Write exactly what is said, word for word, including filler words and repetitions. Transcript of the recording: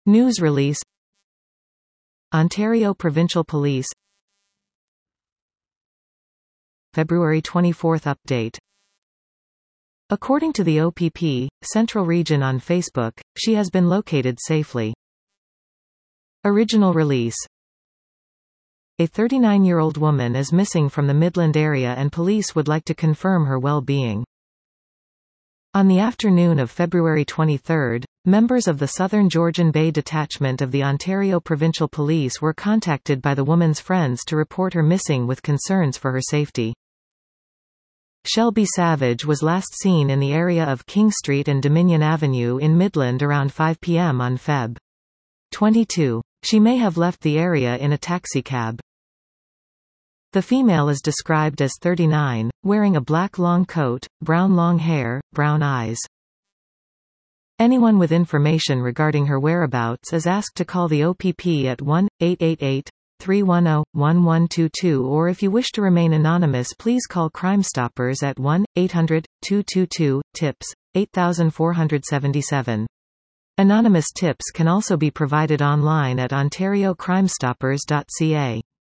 News release. Ontario Provincial Police. February twenty-fourth update. According to the O P P, Central Region on Facebook, she has been located safely. Original release. A thirty-nine-year-old woman is missing from the Midland area and police would like to confirm her well-being. On the afternoon of February twenty-third, members of the Southern Georgian Bay Detachment of the Ontario Provincial Police were contacted by the woman's friends to report her missing with concerns for her safety. Shelby Savage was last seen in the area of King Street and Dominion Avenue in Midland around five p m on February twenty-second. She may have left the area in a taxicab. The female is described as thirty-nine, wearing a black long coat, brown long hair, brown eyes. Anyone with information regarding her whereabouts is asked to call the O P P at one eight eight eight, three one zero, one one two two, or if you wish to remain anonymous, please call Crime Stoppers at one eight hundred, two two two, TIPS, eight four seven seven. Anonymous tips can also be provided online at ontario crime stoppers dot c a.